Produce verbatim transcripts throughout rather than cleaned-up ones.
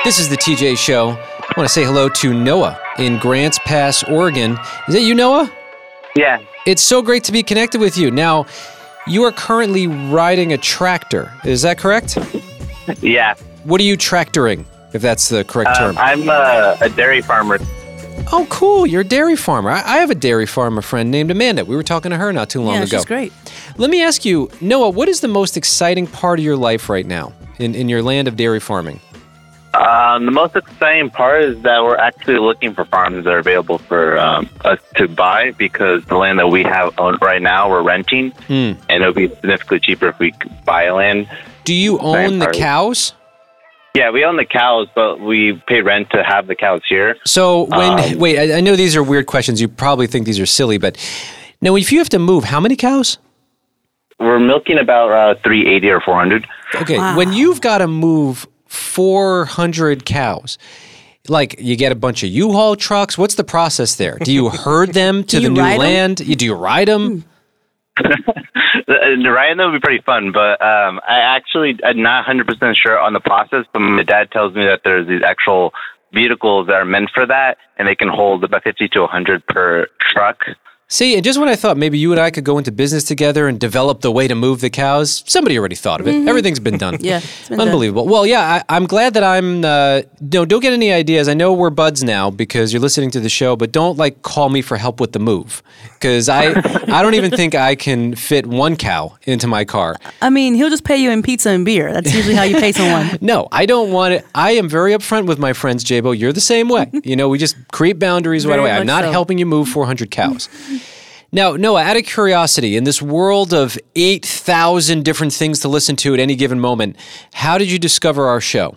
This is the T J Show. I want to say hello to Noah in Grants Pass, Oregon. Is that you, Noah? Yeah. It's so great to be connected with you. Now, you are currently riding a tractor. Is that correct? Yeah. What are you tractoring, if that's the correct Uh, term? I'm a, a dairy farmer. Oh, cool. You're a dairy farmer. I, I have a dairy farmer friend named Amanda. We were talking to her not too long yeah, ago. she's great. Let me ask you, Noah, what is the most exciting part of your life right now in, in your land of dairy farming? Um, the most exciting part is that we're actually looking for farms that are available for um, us to buy, because the land that we have owned right now, we're renting, Hmm. and it'll be significantly cheaper if we could buy land. Do you own the part. cows? Yeah, we own the cows, but we pay rent to have the cows here. So when, Um, wait, I, I know these are weird questions. You probably think these are silly, but now if you have to move, how many cows? We're milking about uh, three eighty or four hundred. Okay, Wow. when you've got to move four hundred cows, like you get a bunch of U-Haul trucks, what's the process there? Do you herd them to Do the you new ride 'em? land? You, do you ride them? The Ryan, that would be pretty fun, but um, I actually I'm not one hundred percent sure on the process, but my dad tells me that there's these actual vehicles that are meant for that, and they can hold about fifty to one hundred per truck. See, and just when I thought maybe you and I could go into business together and develop the way to move the cows, somebody already thought of it. Everything's been done. Yeah, it's been done. Unbelievable. Well, yeah, I, I'm glad that I'm, uh, no, don't get any ideas. I know we're buds now because you're listening to the show, but don't like call me for help with the move. Because I, I don't even think I can fit one cow into my car. I mean, he'll just pay you in pizza and beer. That's usually how you pay someone. No, I don't want it. I am very upfront with my friends, J-Bo. You're the same way. You know, we just create boundaries right Very away. I'm much not so. helping you move four hundred cows. Now, Noah, out of curiosity, in this world of eight thousand different things to listen to at any given moment, how did you discover our show?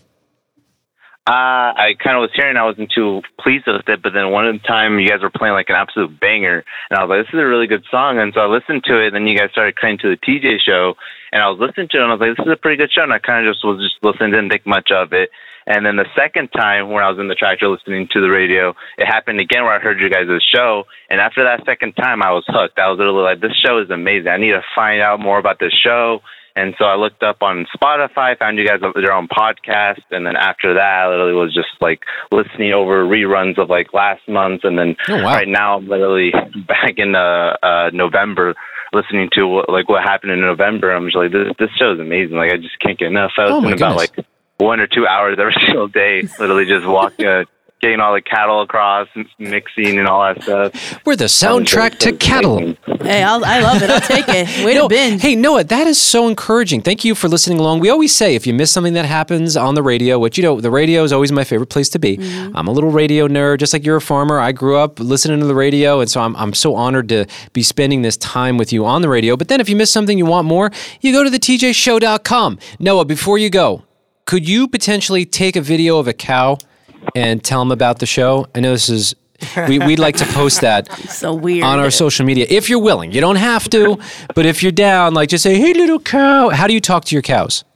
Uh, I kind of was hearing, I wasn't too pleased with it, but then one time you guys were playing like an absolute banger, and I was like, this is a really good song, and so I listened to it, and then you guys started cutting to the T J Show, and I was listening to it, and I was like, this is a pretty good show, and I kind of just was just listening, didn't think much of it. And then the second time when I was in the tractor listening to the radio, it happened again where I heard you guys' show. And after that second time, I was hooked. I was literally like, this show is amazing. I need to find out more about this show. And so I looked up on Spotify, found you guys their own podcast. And then after that, I literally was just like listening over reruns of like last month. And then Oh, wow. right now, I'm literally back in uh, uh, November listening to what, like what happened in November. I'm just like, this, this show is amazing. Like, I just can't get enough. I Oh, listen my about goodness. like one or two hours every single day, literally just walking, uh, getting all the cattle across, mixing and all that stuff. We're the soundtrack to cattle. Hey, I'll, I love it. I'll take it. Way No, to binge. hey, Noah, that is so encouraging. Thank you for listening along. We always say if you miss something that happens on the radio, which, you know, the radio is always my favorite place to be. Mm-hmm. I'm a little radio nerd, just like you're a farmer. I grew up listening to the radio, and so I'm, I'm so honored to be spending this time with you on the radio. But then if you miss something you want more, you go to the T J show dot com. Noah, before you go, could you potentially take a video of a cow and tell them about the show? I know this is, we, we'd like to post that So weird. on our social media, if you're willing. You don't have to, but if you're down, like just say, hey, little cow. How do you talk to your cows?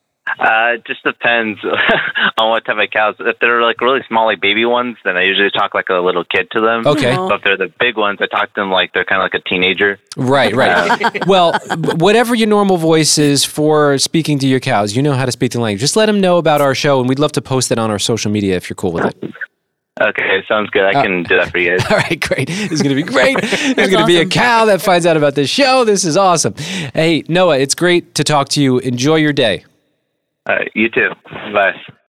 Uh, it just depends on what type of cows. If they're like really small, like baby ones, then I usually talk like a little kid to them. Okay. Aw. But if they're the big ones, I talk to them like they're kind of like a teenager. Right, right. Well, whatever your normal voice is for speaking to your cows, you know how to speak the language. Just let them know about our show, and we'd love to post it on our social media if you're cool with it. Okay, sounds good. I can do that for you guys. All right, great. This is going to be great. There's going to be a awesome. cow that finds out about this show. This is awesome. Hey, Noah, it's great to talk to you. Enjoy your day. Uh, you too. Bye.